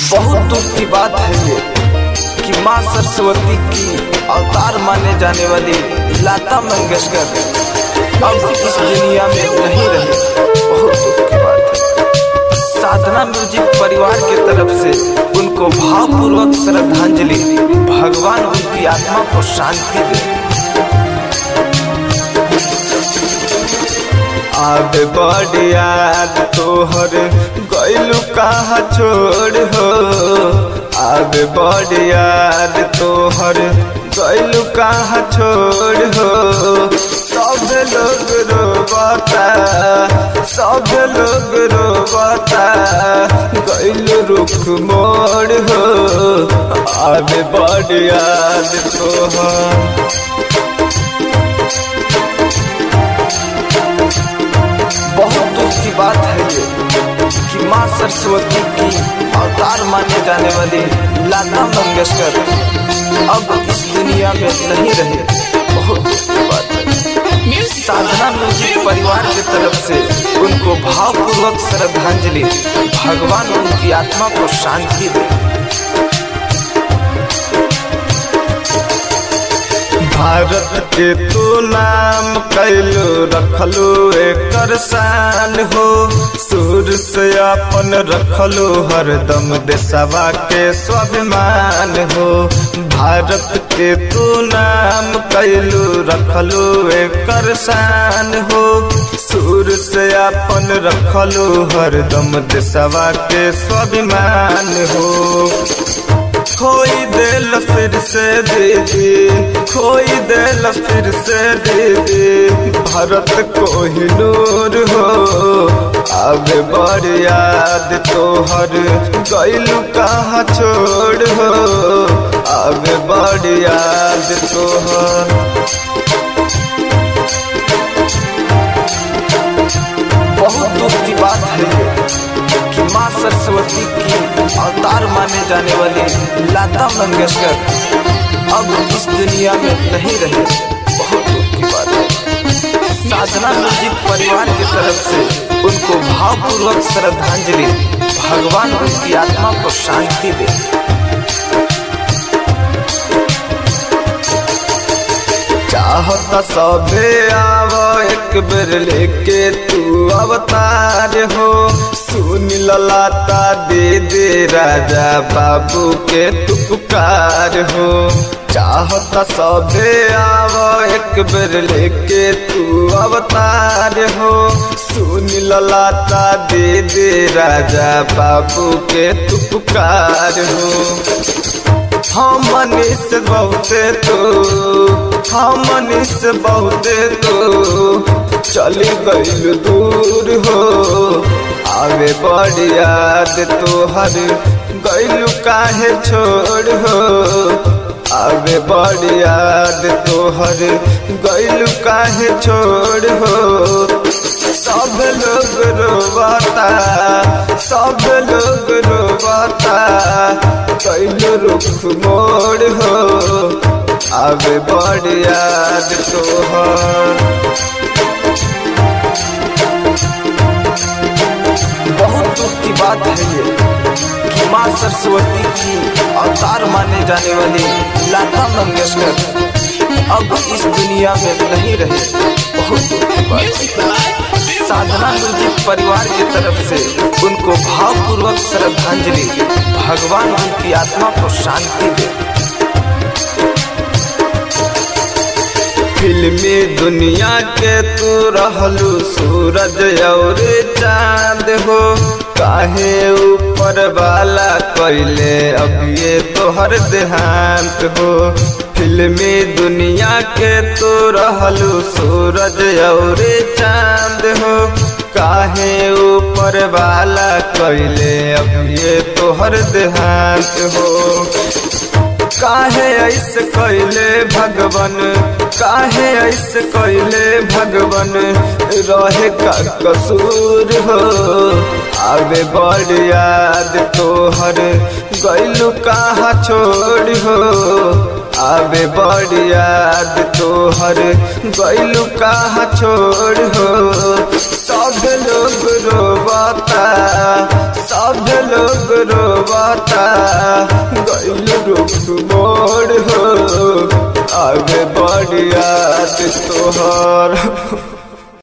बहुत दुख की बात है ये कि माँ सरस्वती की अवतार माने जाने वाली लता मंगेशकर अब इस दुनिया में नहीं रहे। बहुत दुख की बात है। साधना म्यूजिक परिवार की तरफ से उनको भावपूर्वक श्रद्धांजलि। भगवान उनकी आत्मा को शांति दे। आबे बड़ी याद तोहर गइलू कहाँ छोड़ हो। आबे बड़ी याद तोहर गइलू कहाँ छोड़ हो। सब लोग रोबता, सब लोग रोबता, गइलू रुख मोड़ हो। आबे बड़ी याद तोहर। बहुत दुख की बात है ये कि माँ सरस्वती की अवतार माने जाने वाली लता मंगेशकर अब इस दुनिया में नहीं रहे। बहुत दुख की बात है। साधना म्यूजिक परिवार की तरफ से उनको भावपूर्वक श्रद्धांजलि। भगवान उनकी आत्मा को शांति दे। भारत के तो नाम कैलू रखलू एकर शान हो। सुर से अपन रखलू हरदम देशवा के स्वाभिमान हो। भारत के तो नाम कैलू रखलू एकर शान हो। सुर से अपन रखलू हरदम देशवा के स्वाभिमान हो। खोई दिल फिर से दीदी, खोई दिल फिर से दीदी, भारत को ही नूर हो। आबे बड़ी याद तोहर गइलू कहाँ छोड़ हो। आबे बड़ी याद तोहर। बहुत दुख की बात है कि माँ सरस्वती की अवतार माने जाने वाली लता मंगेशकर अब इस दुनिया में नहीं रहे। बहुत दुख की बात है। साधना म्यूजिक परिवार की तरफ से उनको भावपूर्वक श्रद्धांजलि। भगवान उनकी आत्मा को शांति दे। चाहता सबे आवो एक बेर लेके तू अवतार हो। सुन ललाता दे दे राजा बाबू के तू पुकार हो। चाहता सबे आवो एक बेर लेके तू अवतार हो। सुन ललाता दे दे राजा बाबू के तू पुकार हो। हमनी से बहुते तो, हमनी से बहुते तो चली गइल दूर हो। आवे बड़ी याद तोहर गइलू काहे छोड़ हो। आवे बड़ी याद तोहर गइलू काहे छोड़ हो। सब लोग रोबता, सब लोग रोबता, गइलू रुख मोड़ हो। आबे बड़ी याद तोहर। बहुत दुख की बात है ये कि माँ सरस्वती की अवतार माने जाने वाली लता मंगेशकर अब इस दुनिया में नहीं रहे। बहुत दुख की बात है। साधना म्यूजिक परिवार की तरफ से उनको भावपूर्वक श्रद्धांजलि। भगवान उनकी आत्मा को शांति दे। फिल्मी दुनिया के तू रहलू सूरज और चांद हो। काहे ऊपर वाला कैले अब ये तोहर देहांत हो। फिल्मी दुनिया के तू रहलू सूरज और चांद हो। काहे ऊपर वाला कैले अब ये तोहर देहांत हो। काहे ऐसे कैले भगवन, काहे ऐसे कैले भगवन, रहे का कसूर हो। आबे बड़ी याद तोहर गइलू कहाँ छोड़ हो। आबे बड़ी याद तोहर गइलू कहाँ छोड़ हो। सब लोग रोबता, सब लोग रोबता, पता गइल रुक मोड़ हो आगे बढ़ याद तोहर।